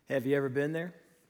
Have you ever been there?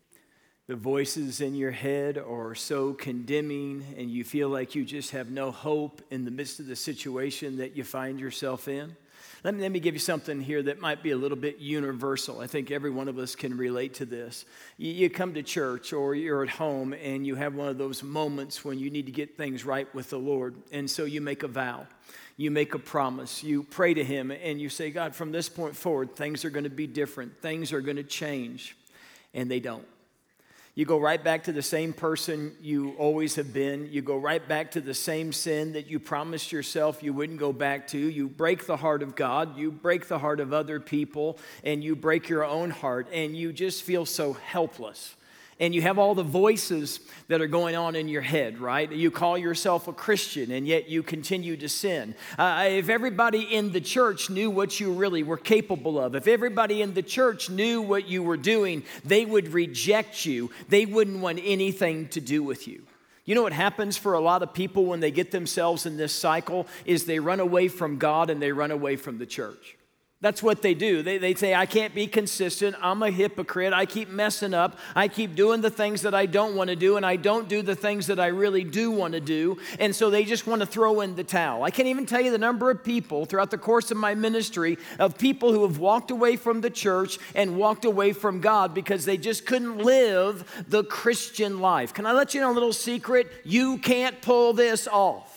The voices in your head are so condemning and you feel like you just have no hope in the midst of the situation that you find yourself in. Let me give you something here that might be a little bit universal. I think every one of us can relate to this. You come to church or you're at home and you have one of those moments when you need to get things right with the Lord. And so you make a vow. You make a promise. You pray to Him and you say, God, from this point forward, things are going to be different. Things are going to change. And they don't. You go right back to the same person you always have been. You go right back to the same sin that you promised yourself you wouldn't go back to. You break the heart of God. You break the heart of other people. And you break your own heart. And you just feel so helpless. And you have all the voices that are going on in your head, right? You call yourself a Christian, and yet you continue to sin. If everybody in the church knew what you really were capable of, if everybody in the church knew what you were doing, they would reject you. They wouldn't want anything to do with you. You know what happens for a lot of people when they get themselves in this cycle is they run away from God and they run away from the church. That's what they do. They say, I can't be consistent. I'm a hypocrite. I keep messing up. I keep doing the things that I don't want to do, and I don't do the things that I really do want to do. And so they just want to throw in the towel. I can't even tell you the number of people throughout the course of my ministry of people who have walked away from the church and walked away from God because they just couldn't live the Christian life. Can I let you know a little secret? You can't pull this off.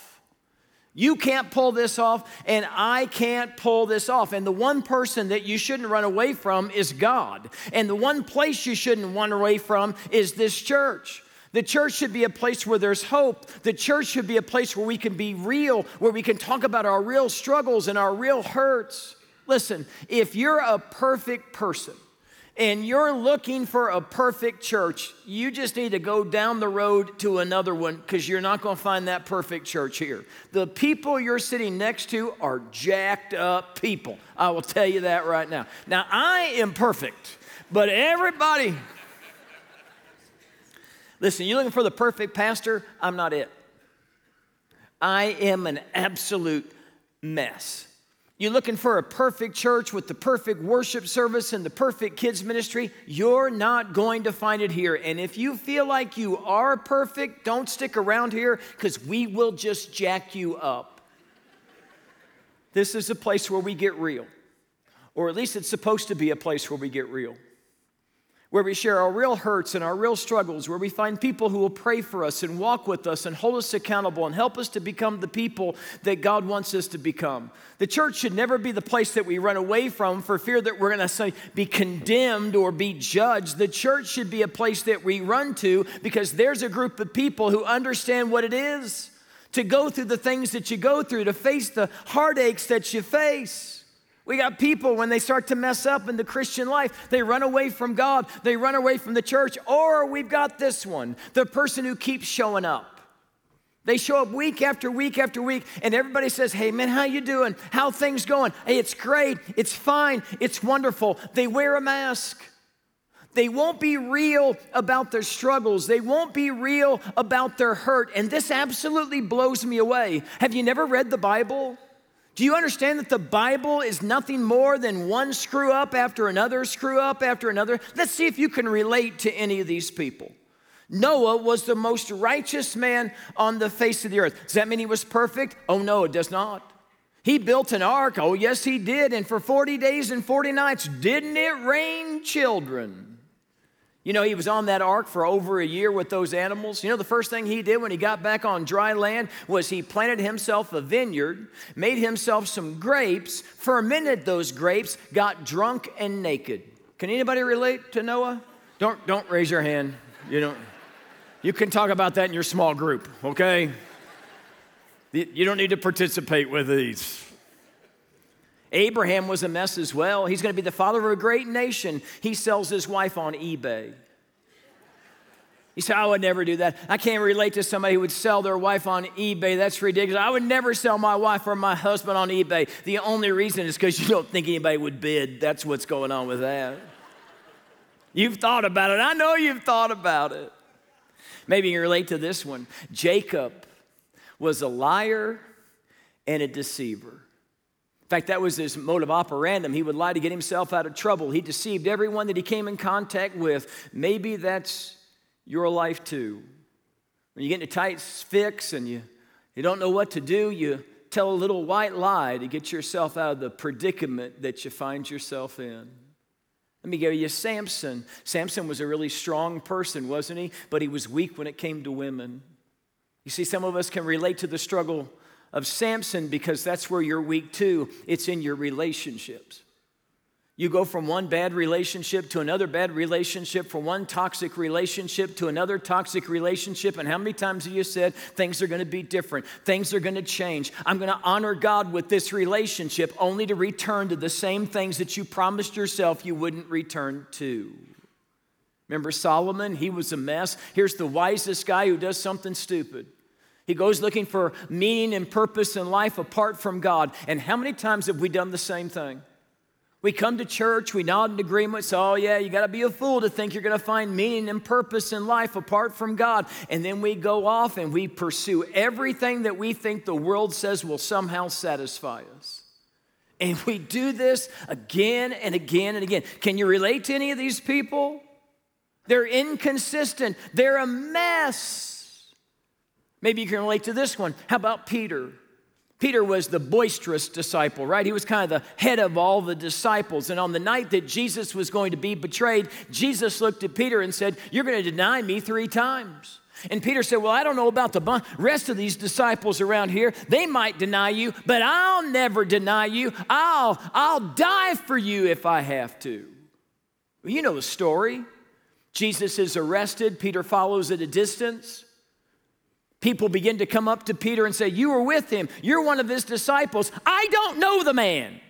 You can't pull this off, and I can't pull this off. And the one person that you shouldn't run away from is God. And the one place you shouldn't run away from is this church. The church should be a place where there's hope. The church should be a place where we can be real, where we can talk about our real struggles and our real hurts. Listen, if you're a perfect person, and you're looking for a perfect church, you just need to go down the road to another one because you're not going to find that perfect church here. The people you're sitting next to are jacked up people. I will tell you that right now. Now, I am perfect, but everybody... Listen, you're looking for the perfect pastor? I'm not it. I am an absolute mess. You're looking for a perfect church with the perfect worship service and the perfect kids ministry? You're not going to find it here. And if you feel like you are perfect, don't stick around here because we will just jack you up. This is a place where we get real. Or at least it's supposed to be a place where we get real. Where we share our real hurts and our real struggles, where we find people who will pray for us and walk with us and hold us accountable and help us to become the people that God wants us to become. The church should never be the place that we run away from for fear that we're going to be condemned or be judged. The church should be a place that we run to because there's a group of people who understand what it is to go through the things that you go through, to face the heartaches that you face. We got people, when they start to mess up in the Christian life, they run away from God, they run away from the church, or we've got this one, the person who keeps showing up. They show up week after week after week, and everybody says, hey man, how you doing? How things going? Hey, it's great, it's fine, it's wonderful. They wear a mask. They won't be real about their struggles. They won't be real about their hurt, and this absolutely blows me away. Have you never read the Bible? Do you understand that the Bible is nothing more than one screw up after another screw up after another? Let's see if you can relate to any of these people. Noah was the most righteous man on the face of the earth. Does that mean he was perfect? Oh, no, it does not. He built an ark. Oh, yes, he did. And for 40 days and 40 nights, didn't it rain children? You know, he was on that ark for over a year with those animals. You know, the first thing he did when he got back on dry land was he planted himself a vineyard, made himself some grapes, fermented those grapes, got drunk and naked. Can anybody relate to Noah? Don't raise your hand. You can talk about that in your small group, okay? You don't need to participate with these. Abraham was a mess as well. He's going to be the father of a great nation. He sells his wife on eBay. You say, I would never do that. I can't relate to somebody who would sell their wife on eBay. That's ridiculous. I would never sell my wife or my husband on eBay. The only reason is because you don't think anybody would bid. That's what's going on with that. You've thought about it. I know you've thought about it. Maybe you relate to this one. Jacob was a liar and a deceiver. In fact, that was his modus operandum. He would lie to get himself out of trouble. He deceived everyone that he came in contact with. Maybe that's your life too. When you get in a tight fix and you don't know what to do, you tell a little white lie to get yourself out of the predicament that you find yourself in. Let me give you Samson. Samson was a really strong person, wasn't he? But he was weak when it came to women. You see, some of us can relate to the struggle of Samson because that's where you're weak too. It's in your relationships. You go from one bad relationship to another bad relationship, from one toxic relationship to another toxic relationship. And how many times have you said, things are going to be different, things are going to change, I'm going to honor God with this relationship, only to return to the same things that you promised yourself you wouldn't return to? Remember Solomon? He was a mess. Here's the wisest guy who does something stupid. He goes looking for meaning and purpose in life apart from God. And how many times have we done the same thing? We come to church, we nod in agreement, say, oh yeah, you got to be a fool to think you're going to find meaning and purpose in life apart from God. And then we go off and we pursue everything that we think the world says will somehow satisfy us. And we do this again and again and again. Can you relate to any of these people? They're inconsistent. They're a mess. Maybe you can relate to this one. How about Peter? Peter was the boisterous disciple, right? He was kind of the head of all the disciples. And on the night that Jesus was going to be betrayed, Jesus looked at Peter and said, you're going to deny me 3 times. And Peter said, well, I don't know about the rest of these disciples around here. They might deny you, but I'll never deny you. I'll die for you if I have to. Well, you know the story. Jesus is arrested. Peter follows at a distance. People begin to come up to Peter and say, you were with him. You're one of his disciples. I don't know the man.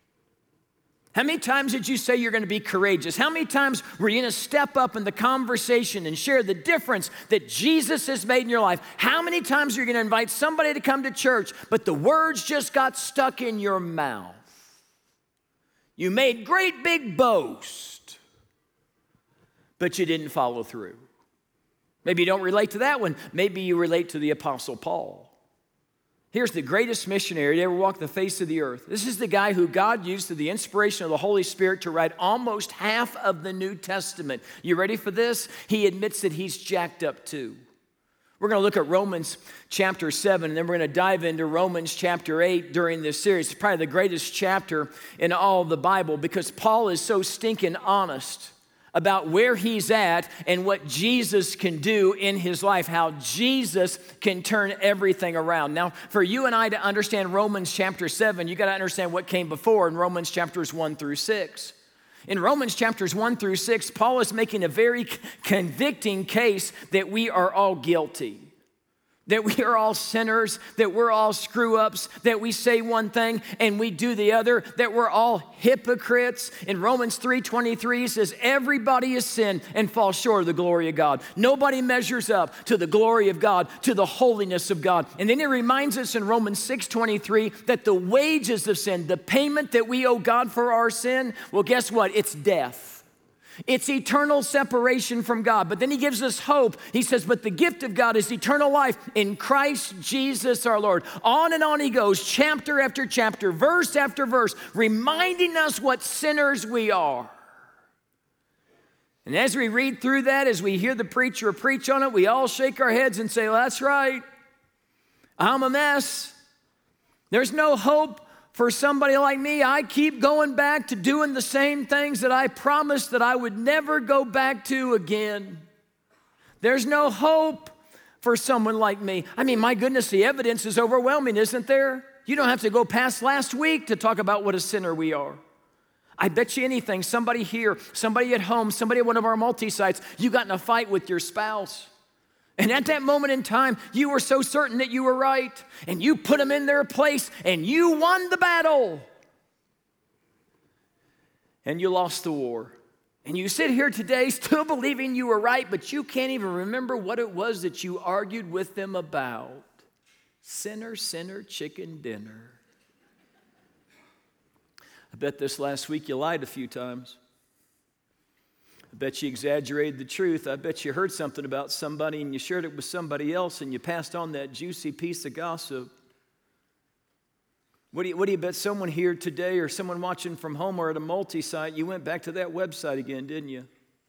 How many times did you say you're going to be courageous? How many times were you going to step up in the conversation and share the difference that Jesus has made in your life? How many times are you going to invite somebody to come to church, but the words just got stuck in your mouth? You made great big boast, but you didn't follow through. Maybe you don't relate to that one. Maybe you relate to the Apostle Paul. Here's the greatest missionary to ever walk the face of the earth. This is the guy who God used through the inspiration of the Holy Spirit to write almost half of the New Testament. You ready for this? He admits that he's jacked up too. We're going to look at Romans chapter 7, and then we're going to dive into Romans chapter 8 during this series. It's probably the greatest chapter in all of the Bible because Paul is so stinking honest about where he's at and what Jesus can do in his life, how Jesus can turn everything around. Now, for you and I to understand Romans chapter 7, you got to understand what came before in Romans chapters 1 through 6. In Romans chapters 1 through 6, Paul is making a very convicting case that we are all guilty, that we are all sinners, that we're all screw-ups, that we say one thing and we do the other, that we're all hypocrites. In Romans 3:23, he says, everybody has sinned and falls short of the glory of God. Nobody measures up to the glory of God, to the holiness of God. And then he reminds us in Romans 6:23 that the wages of sin, the payment that we owe God for our sin, well, guess what? It's death. It's eternal separation from God. But then he gives us hope. He says, but the gift of God is eternal life in Christ Jesus our Lord. On and on he goes, chapter after chapter, verse after verse, reminding us what sinners we are. And as we read through that, as we hear the preacher preach on it, we all shake our heads and say, well, that's right. I'm a mess. There's no hope for somebody like me. I keep going back to doing the same things that I promised that I would never go back to again. There's no hope for someone like me. I mean, my goodness, the evidence is overwhelming, isn't there? You don't have to go past last week to talk about what a sinner we are. I bet you anything, somebody here, somebody at home, somebody at one of our multi-sites, you got in a fight with your spouse. And at that moment in time, you were so certain that you were right, and you put them in their place, and you won the battle. And you lost the war. And you sit here today still believing you were right, but you can't even remember what it was that you argued with them about. Sinner, sinner, chicken dinner. I bet this last week you lied a few times. I bet you exaggerated the truth. I bet you heard something about somebody and you shared it with somebody else and you passed on that juicy piece of gossip. What do you bet someone here today or someone watching from home or at a multi-site, you went back to that website again, didn't you?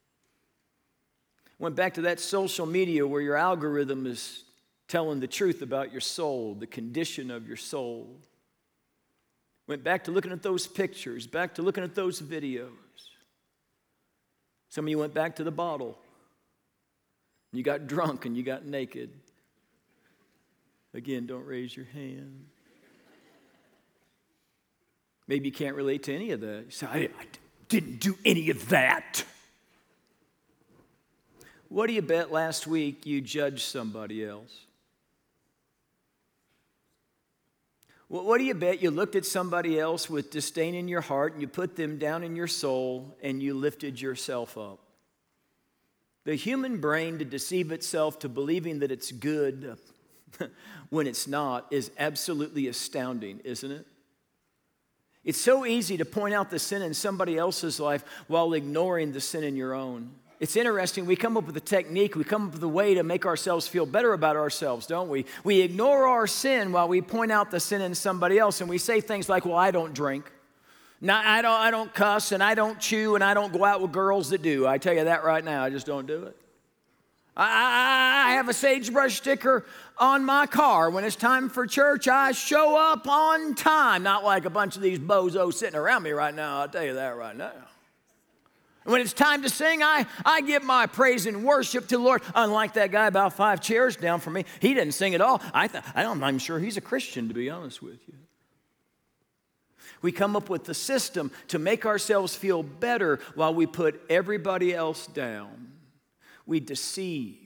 Went back to that social media where your algorithm is telling the truth about your soul, the condition of your soul. Went back to looking at those pictures, back to looking at those videos. Some of you went back to the bottle. You got drunk and you got naked. Again, don't raise your hand. Maybe you can't relate to any of that. You say, I didn't do any of that. What do you bet last week you judged somebody else? What do you bet you looked at somebody else with disdain in your heart and you put them down in your soul and you lifted yourself up? The human brain, to deceive itself to believing that it's good when it's not, is absolutely astounding, isn't it? It's so easy to point out the sin in somebody else's life while ignoring the sin in your own. It's interesting, we come up with a technique, we come up with a way to make ourselves feel better about ourselves, don't we? We ignore our sin while we point out the sin in somebody else, and we say things like, well, I don't drink. No, I don't cuss, and I don't chew, and I don't go out with girls that do. I tell you that right now, I just don't do it. I have a sagebrush sticker on my car. When it's time for church, I show up on time. Not like a bunch of these bozos sitting around me right now, I'll tell you that right now. When it's time to sing, I give my praise and worship to the Lord. Unlike that guy about 5 chairs down from me, he didn't sing at all. I'm sure he's a Christian, to be honest with you. We come up with the system to make ourselves feel better while we put everybody else down. We deceive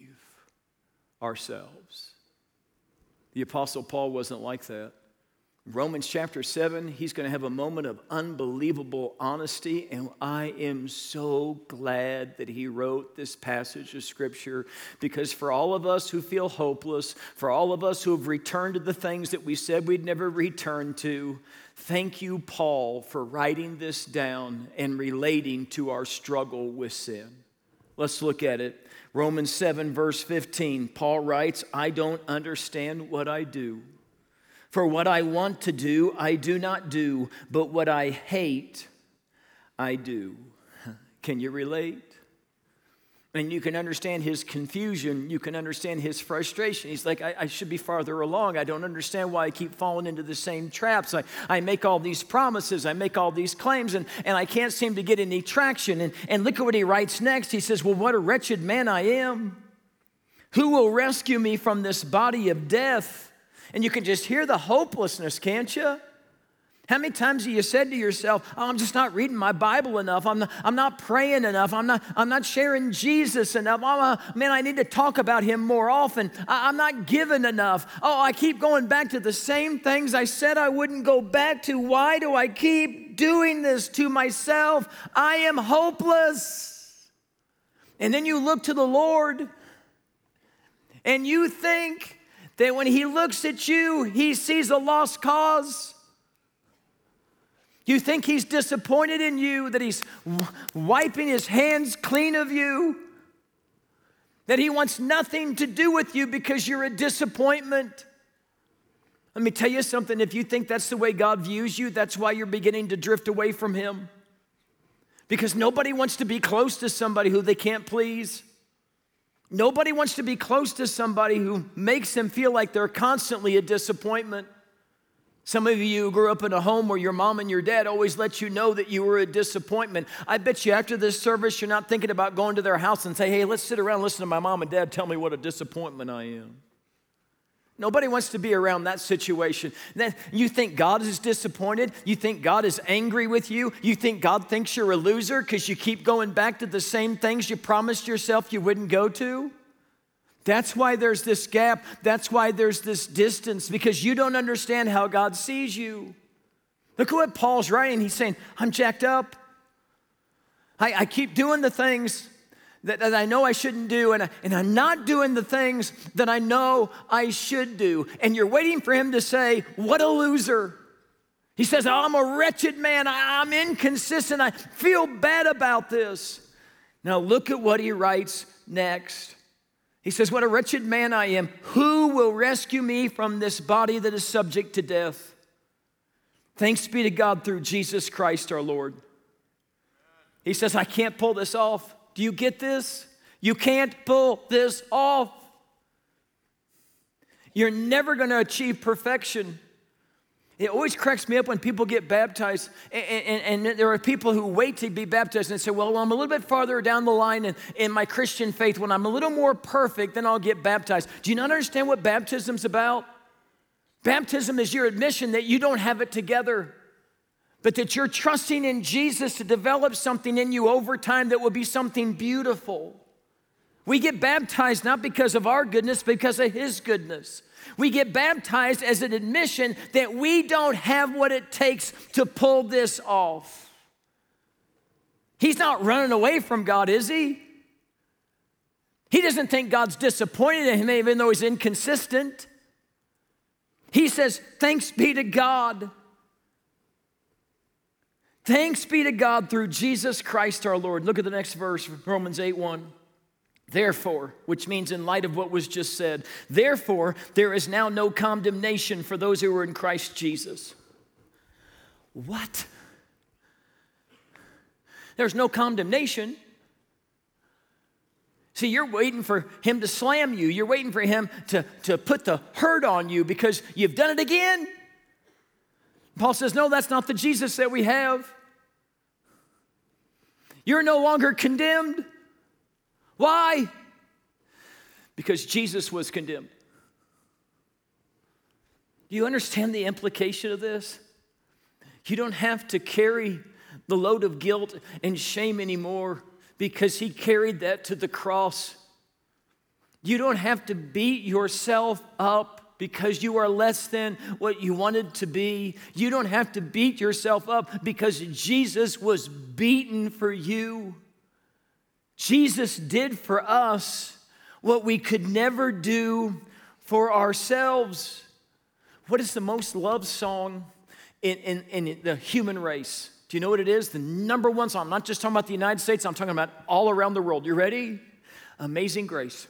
ourselves. The Apostle Paul wasn't like that. Romans chapter 7, he's going to have a moment of unbelievable honesty, and I am so glad that he wrote this passage of Scripture, because for all of us who feel hopeless, for all of us who have returned to the things that we said we'd never return to, thank you, Paul, for writing this down and relating to our struggle with sin. Let's look at it. Romans 7, verse 15, Paul writes, I don't understand what I do. For what I want to do, I do not do, but what I hate, I do. Can you relate? And you can understand his confusion. You can understand his frustration. He's like, I should be farther along. I don't understand why I keep falling into the same traps. I make all these promises. I make all these claims, and I can't seem to get any traction. And look at what he writes next. He says, well, what a wretched man I am. Who will rescue me from this body of death? And you can just hear the hopelessness, can't you? How many times have you said to yourself, oh, I'm just not reading my Bible enough. I'm not praying enough. I'm not sharing Jesus enough. I need to talk about him more often. I'm not giving enough. Oh, I keep going back to the same things I said I wouldn't go back to. Why do I keep doing this to myself? I am hopeless. And then you look to the Lord and you think that when he looks at you, he sees a lost cause. You think he's disappointed in you, that he's wiping his hands clean of you, that he wants nothing to do with you because you're a disappointment. Let me tell you something, if you think that's the way God views you, that's why you're beginning to drift away from him. Because nobody wants to be close to somebody who they can't please. Nobody wants to be close to somebody who makes them feel like they're constantly a disappointment. Some of you grew up in a home where your mom and your dad always let you know that you were a disappointment. I bet you after this service, you're not thinking about going to their house and say, hey, let's sit around and listen to my mom and dad tell me what a disappointment I am. Nobody wants to be around that situation. Then you think God is disappointed. You think God is angry with you. You think God thinks you're a loser because you keep going back to the same things you promised yourself you wouldn't go to. That's why there's this gap. That's why there's this distance, because you don't understand how God sees you. Look at what Paul's writing. He's saying, I'm jacked up. I keep doing the things that I know I shouldn't do, and I'm not doing the things that I know I should do. And you're waiting for him to say, what a loser. He says, oh, I'm a wretched man. I'm inconsistent. I feel bad about this. Now look at what he writes next. He says, what a wretched man I am. Who will rescue me from this body that is subject to death? Thanks be to God through Jesus Christ our Lord. He says, I can't pull this off. Do you get this? You can't pull this off. You're never going to achieve perfection. It always cracks me up when people get baptized, and there are people who wait to be baptized and say, well, I'm a little bit farther down the line in my Christian faith. When I'm a little more perfect, then I'll get baptized. Do you not understand what baptism's about? Baptism is your admission that you don't have it together, but that you're trusting in Jesus to develop something in you over time that will be something beautiful. We get baptized not because of our goodness, but because of His goodness. We get baptized as an admission that we don't have what it takes to pull this off. He's not running away from God, is he? He doesn't think God's disappointed in him even though he's inconsistent. He says, thanks be to God. Thanks be to God through Jesus Christ our Lord. Look at the next verse, Romans 8:1. Therefore, which means in light of what was just said, therefore, there is now no condemnation for those who are in Christ Jesus. What? There's no condemnation. See, you're waiting for him to slam you. You're waiting for him to put the hurt on you because you've done it again. Paul says, no, that's not the Jesus that we have. You're no longer condemned. Why? Because Jesus was condemned. Do you understand the implication of this? You don't have to carry the load of guilt and shame anymore because he carried that to the cross. You don't have to beat yourself up because you are less than what you wanted to be. You don't have to beat yourself up because Jesus was beaten for you. Jesus did for us what we could never do for ourselves. What is the most loved song in the human race? Do you know what it is? The number one song. I'm not just talking about the United States. I'm talking about all around the world. You ready? Amazing Grace.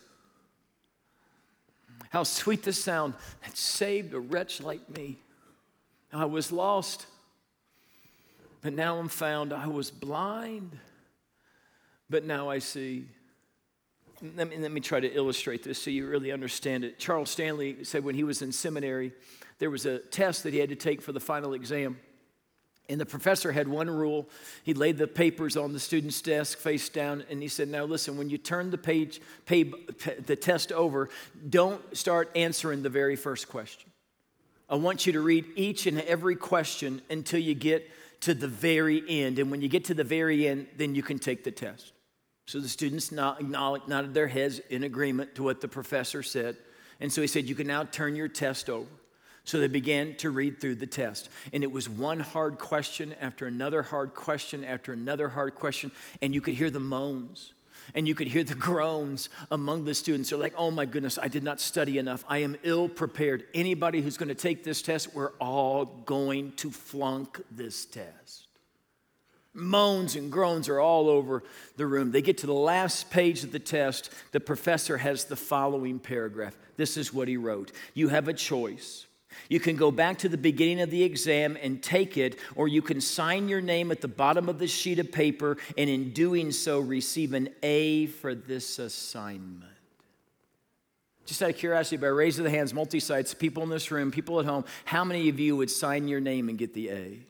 How sweet the sound that saved a wretch like me. I was lost, but now I'm found. I was blind, but now I see. Let me try to illustrate this so you really understand it. Charles Stanley said when he was in seminary, there was a test that he had to take for the final exam. And the professor had one rule. He laid the papers on the student's desk face down, and he said, now listen, when you turn the test over, don't start answering the very first question. I want you to read each and every question until you get to the very end. And when you get to the very end, then you can take the test. So the students nodded their heads in agreement to what the professor said. And so he said, you can now turn your test over. So they began to read through the test. And it was one hard question after another hard question after another hard question. And you could hear the moans and you could hear the groans among the students. They're like, oh my goodness, I did not study enough. I am ill prepared. Anybody who's going to take this test, we're all going to flunk this test. Moans and groans are all over the room. They get to the last page of the test. The professor has the following paragraph. This is what he wrote. You have a choice. You can go back to the beginning of the exam and take it, or you can sign your name at the bottom of the sheet of paper and in doing so receive an A for this assignment. Just out of curiosity, by raise of the hands, multi-sites, people in this room, people at home, how many of you would sign your name and get the A?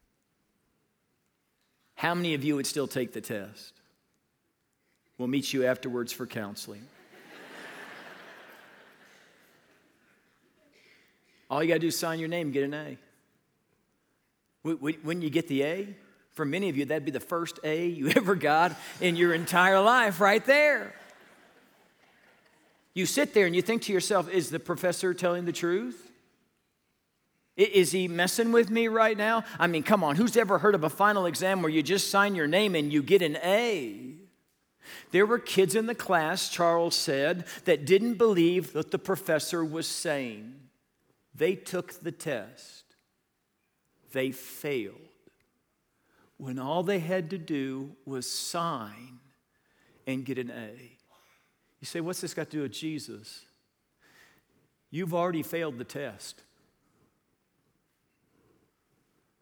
How many of you would still take the test? We'll meet you afterwards for counseling. All you got to do is sign your name and get an A. When you get the A, for many of you, that'd be the first A you ever got in your entire life right there. You sit there and you think to yourself, is the professor telling the truth? Is he messing with me right now? I mean, come on, who's ever heard of a final exam where you just sign your name and you get an A? There were kids in the class, Charles said, that didn't believe what the professor was saying. They took the test. They failed. When all they had to do was sign and get an A. You say, what's this got to do with Jesus? You've already failed the test.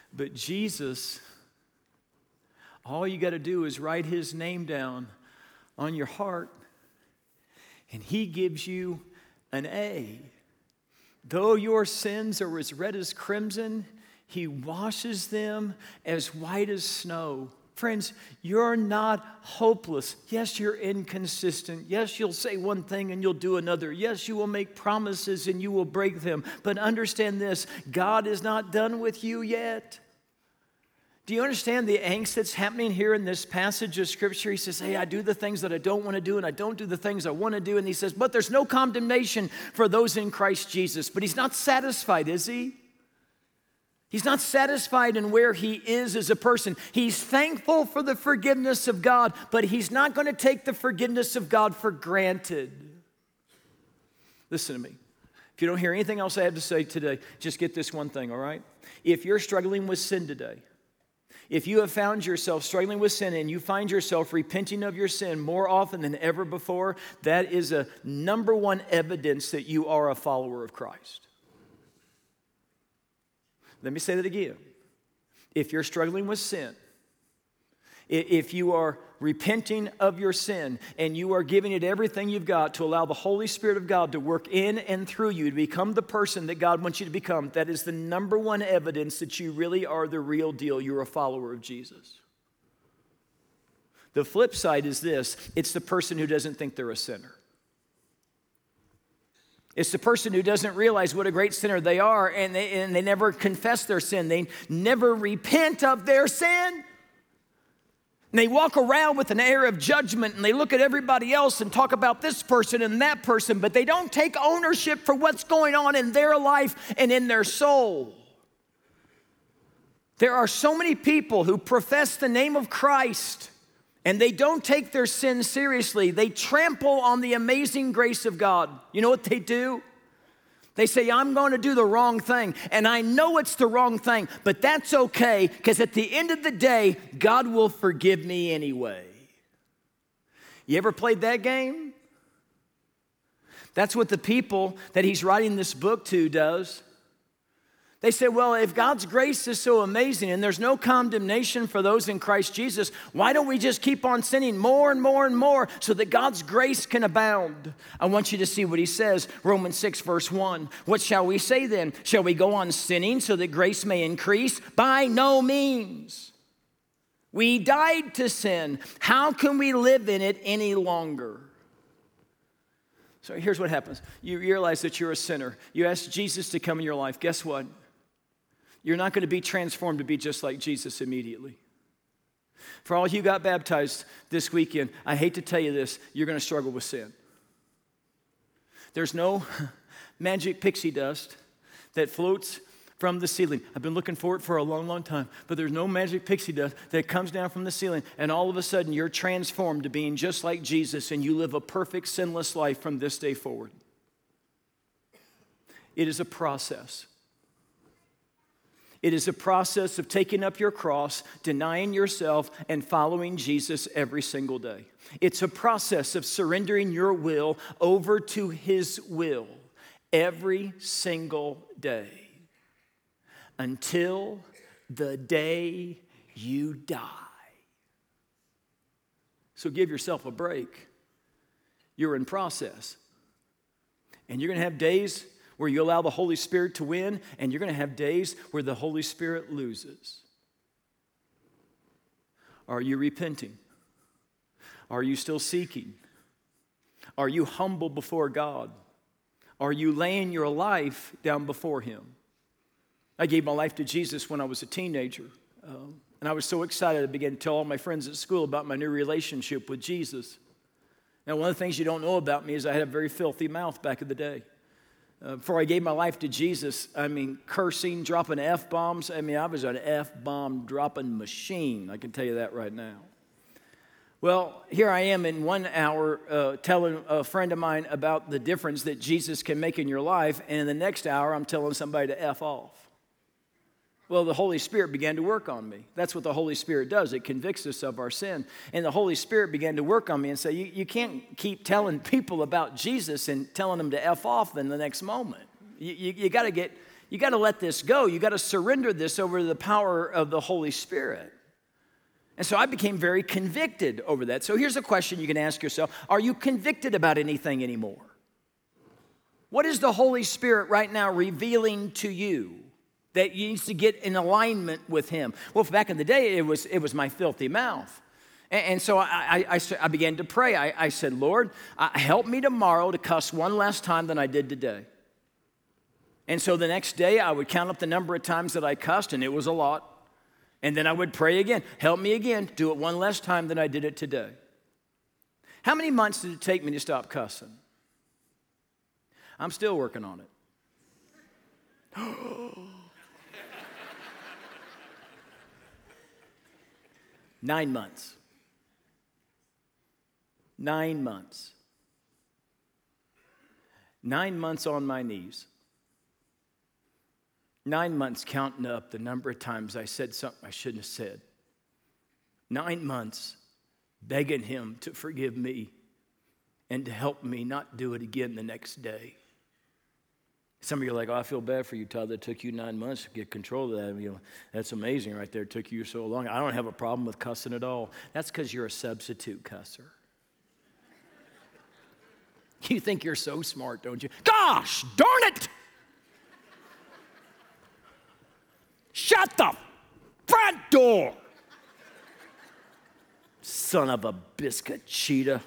But Jesus, all you got to do is write his name down on your heart, and he gives you an A. Though your sins are as red as crimson, he washes them as white as snow. Friends, you're not hopeless. Yes, you're inconsistent. Yes, you'll say one thing and you'll do another. Yes, you will make promises and you will break them. But understand this, God is not done with you yet. Do you understand the angst that's happening here in this passage of Scripture? He says, hey, I do the things that I don't want to do, and I don't do the things I want to do. And he says, but there's no condemnation for those in Christ Jesus. But he's not satisfied, is he? He's not satisfied in where he is as a person. He's thankful for the forgiveness of God, but he's not going to take the forgiveness of God for granted. Listen to me. If you don't hear anything else I have to say today, just get this one thing, all right? If you're struggling with sin today, if you have found yourself struggling with sin and you find yourself repenting of your sin more often than ever before, that is a number one evidence that you are a follower of Christ. Let me say that again. If you're struggling with sin, if you are repenting of your sin and you are giving it everything you've got to allow the Holy Spirit of God to work in and through you to become the person that God wants you to become, that is the number one evidence that you really are the real deal. You're a follower of Jesus. The flip side is this. It's the person who doesn't think they're a sinner. It's the person who doesn't realize what a great sinner they are, and they never confess their sin. They never repent of their sin. And they walk around with an air of judgment, and they look at everybody else and talk about this person and that person, but they don't take ownership for what's going on in their life and in their soul. There are so many people who profess the name of Christ, and they don't take their sin seriously. They trample on the amazing grace of God. You know what they do? They say, I'm going to do the wrong thing, and I know it's the wrong thing, but that's okay, because at the end of the day, God will forgive me anyway. You ever played that game? That's what the people that he's writing this book to does. They say, well, if God's grace is so amazing and there's no condemnation for those in Christ Jesus, why don't we just keep on sinning more and more and more so that God's grace can abound? I want you to see what he says, Romans 6, verse 1. What shall we say then? Shall we go on sinning so that grace may increase? By no means. We died to sin. How can we live in it any longer? So here's what happens. You realize that you're a sinner. You ask Jesus to come in your life. Guess what? You're not going to be transformed to be just like Jesus immediately. For all you got baptized this weekend, I hate to tell you this, you're going to struggle with sin. There's no magic pixie dust that floats from the ceiling. I've been looking for it for a long, long time, but there's no magic pixie dust that comes down from the ceiling and all of a sudden you're transformed to being just like Jesus and you live a perfect, sinless life from this day forward. It is a process. It is a process of taking up your cross, denying yourself, and following Jesus every single day. It's a process of surrendering your will over to his will every single day until the day you die. So give yourself a break. You're in process. And you're going to have days where you allow the Holy Spirit to win, and you're going to have days where the Holy Spirit loses. Are you repenting? Are you still seeking? Are you humble before God? Are you laying your life down before him? I gave my life to Jesus when I was a teenager, and I was so excited I began to tell all my friends at school about my new relationship with Jesus. Now, one of the things you don't know about me is I had a very filthy mouth back in the day. Before I gave my life to Jesus, cursing, dropping F-bombs. I was an F-bomb dropping machine. I can tell you that right now. Well, here I am in 1 hour telling a friend of mine about the difference that Jesus can make in your life, and in the next hour, I'm telling somebody to F off. Well, the Holy Spirit began to work on me. That's what the Holy Spirit does. It convicts us of our sin. And the Holy Spirit began to work on me and say, you can't keep telling people about Jesus and telling them to F off in the next moment. You got to get You got to let this go. You got to surrender this over to the power of the Holy Spirit. And so I became very convicted over that. So here's a question you can ask yourself. Are you convicted about anything anymore? What is the Holy Spirit right now revealing to you that needs to get in alignment with Him? Well, back in the day, it was my filthy mouth. And so I began to pray. I said, Lord, help me tomorrow to cuss one less time than I did today. And so the next day, I would count up the number of times that I cussed, and it was a lot. And then I would pray again, help me again, do it one less time than I did it today. How many months did it take me to stop cussing? I'm still working on it. 9 months. 9 months. 9 months on my knees. 9 months counting up the number of times I said something I shouldn't have said. 9 months begging Him to forgive me and to help me not do it again the next day. Some of you are like, oh, I feel bad for you, Todd. That took you 9 months to get control of that. You know, that's amazing right there. It took you so long. I don't have a problem with cussing at all. That's because you're a substitute cusser. You think you're so smart, don't you? Gosh, darn it! Shut the front door! Son of a biscuit cheetah.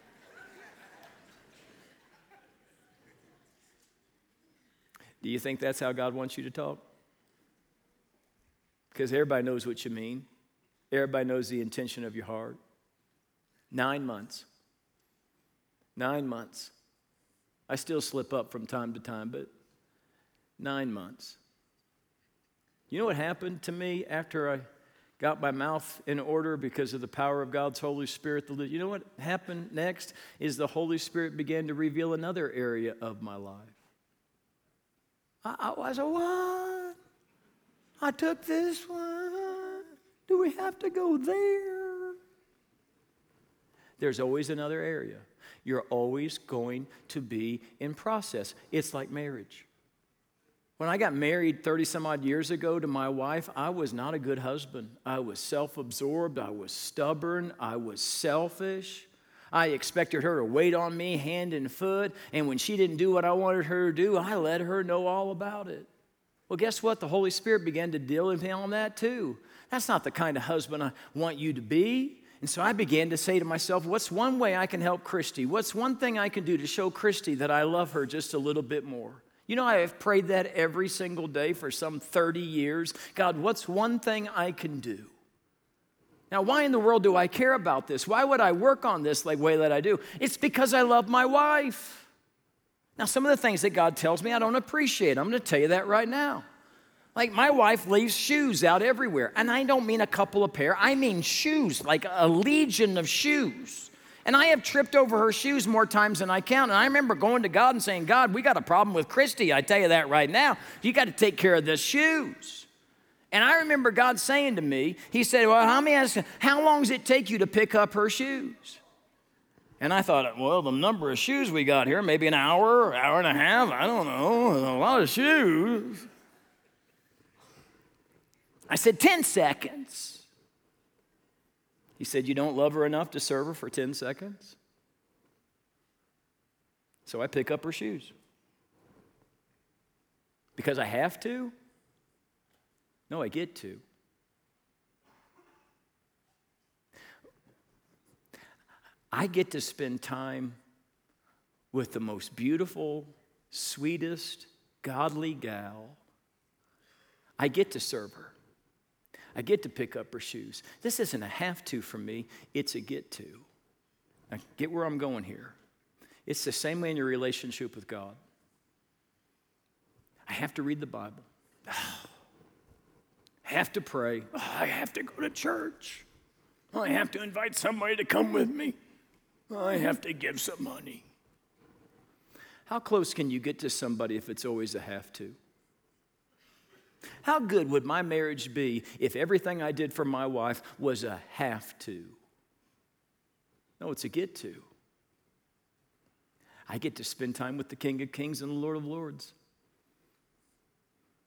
Do you think that's how God wants you to talk? Because everybody knows what you mean. Everybody knows the intention of your heart. 9 months. 9 months. I still slip up from time to time, but 9 months. You know what happened to me after I got my mouth in order because of the power of God's Holy Spirit? You know what happened next is the Holy Spirit began to reveal another area of my life. I said, what? I took this one. Do we have to go there? There's always another area. You're always going to be in process. It's like marriage. When I got married 30 some odd years ago to my wife, I was not a good husband. I was self-absorbed. I was stubborn. I was selfish. I expected her to wait on me hand and foot, and when she didn't do what I wanted her to do, I let her know all about it. Well, guess what? The Holy Spirit began to deal with me on that too. That's not the kind of husband I want you to be. And so I began to say to myself, what's one way I can help Christy? What's one thing I can do to show Christy that I love her just a little bit more? You know, I have prayed that every single day for some 30 years. God, what's one thing I can do? Now, why in the world do I care about this? Why would I work on this the way that I do? It's because I love my wife. Now, some of the things that God tells me I don't appreciate. I'm going to tell you that right now. Like my wife leaves shoes out everywhere. And I don't mean a couple of pair. I mean shoes, like a legion of shoes. And I have tripped over her shoes more times than I count. And I remember going to God and saying, God, we got a problem with Christy. I tell you that right now. You got to take care of the shoes. And I remember God saying to me, He said, well, how long does it take you to pick up her shoes? And I thought, well, the number of shoes we got here, maybe an hour, hour and a half, I don't know, a lot of shoes. I said, 10 seconds. He said, you don't love her enough to serve her for 10 seconds? So I pick up her shoes. Because I have to? No, I get to. I get to spend time with the most beautiful, sweetest, godly gal. I get to serve her. I get to pick up her shoes. This isn't a have to for me, it's a get to. Now, get where I'm going here. It's the same way in your relationship with God. I have to read the Bible. I have to pray. I have to go to church. I have to invite somebody to come with me. I have to give some money. How close can you get to somebody if it's always a have to? How good would my marriage be if everything I did for my wife was a have to? No, it's a get to. I get to spend time with the King of Kings and the Lord of Lords.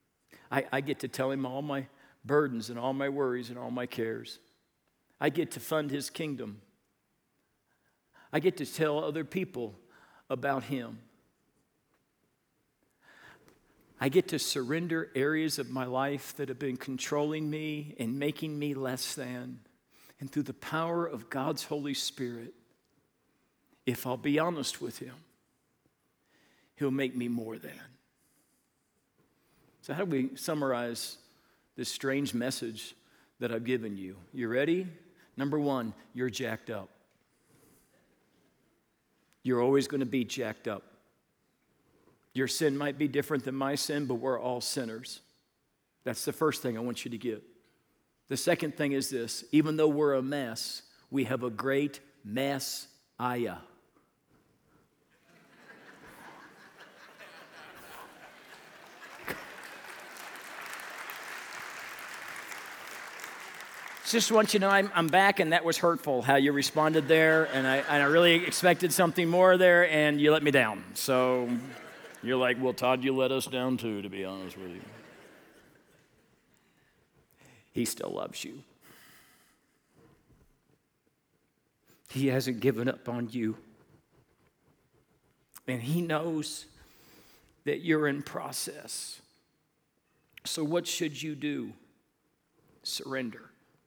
I get to tell him all my burdens and all my worries and all my cares. I get to fund his kingdom. I get to tell other people about him. I get to surrender areas of my life that have been controlling me and making me less than. And through the power of God's Holy Spirit, if I'll be honest with him, he'll make me more than. So how do we summarize this strange message that I've given you? You ready? Number one, you're jacked up. You're always going to be jacked up. Your sin might be different than my sin, but we're all sinners. That's the first thing I want you to get. The second thing is this: even though we're a mess, we have a great Messiah. Just want you to know I'm back, and that was hurtful how you responded there, and I really expected something more there, and you let me down. So you're like, well, Todd, you let us down too, to be honest with you. He still loves you. He hasn't given up on you. And he knows that you're in process. So what should you do? Surrender.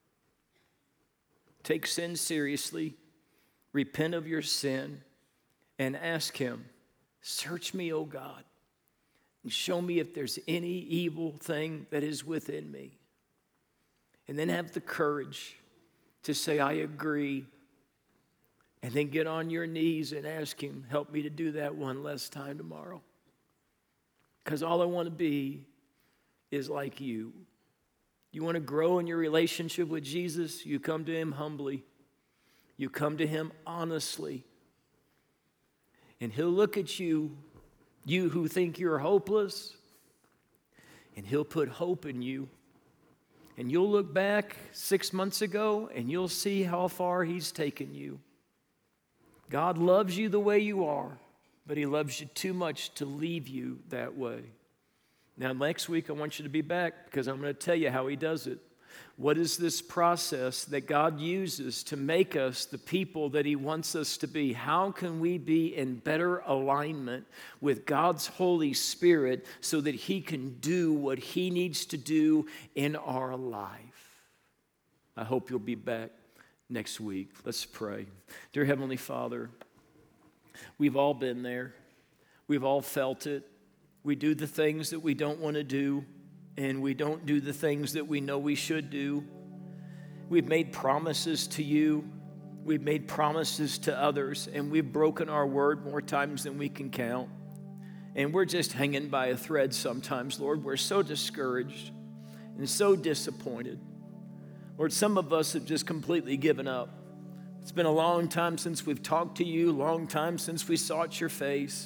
Take sin seriously, repent of your sin, and ask him, search me, O God, and show me if there's any evil thing that is within me. And then have the courage to say, I agree, and then get on your knees and ask him, help me to do that one less time tomorrow. Because all I want to be is like you. You want to grow in your relationship with Jesus? You come to him humbly. You come to him honestly. And he'll look at you, you who think you're hopeless, and he'll put hope in you. And you'll look back 6 months ago, and you'll see how far he's taken you. God loves you the way you are, but he loves you too much to leave you that way. Now, next week, I want you to be back because I'm going to tell you how he does it. What is this process that God uses to make us the people that he wants us to be? How can we be in better alignment with God's Holy Spirit so that he can do what he needs to do in our life? I hope you'll be back next week. Let's pray. Dear Heavenly Father, we've all been there. We've all felt it. We do the things that we don't want to do, and we don't do the things that we know we should do. We've made promises to you. We've made promises to others, and we've broken our word more times than we can count. And we're just hanging by a thread sometimes, Lord. We're so discouraged and so disappointed. Lord, some of us have just completely given up. It's been a long time since we've talked to you, long time since we sought your face.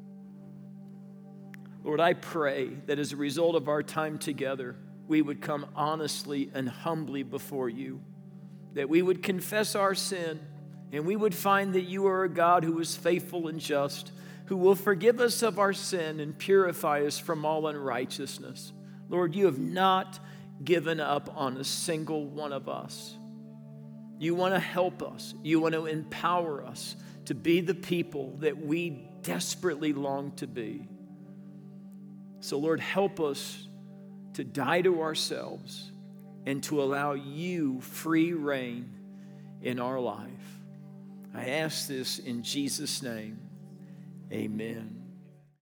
Lord, I pray that as a result of our time together, we would come honestly and humbly before you, that we would confess our sin, and we would find that you are a God who is faithful and just, who will forgive us of our sin and purify us from all unrighteousness. Lord, you have not given up on a single one of us. You want to help us. You want to empower us to be the people that we desperately long to be. So, Lord, help us to die to ourselves and to allow you free reign in our life. I ask this in Jesus' name. Amen.